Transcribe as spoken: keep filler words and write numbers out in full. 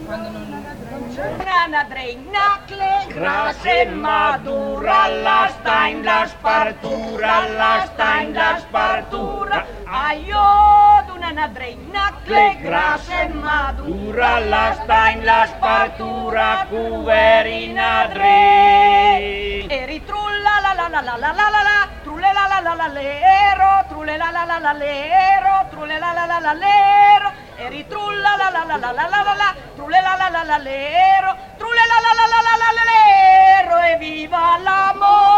quando non... Nana dreinacle, grase madura, la stein, la spartura, la stein, la spartura. Aiod, una dreinacle, grase madura, la stein, la spartura, cuverina dre. E ritrulla la la la la la la la la, trulle la la la la lero, trulle la la la la lero, trulle la la la la lero, e ritrulla la la la la la la la la, trulle la la la la lero, trulle la la la la la la lero, e viva l'amore!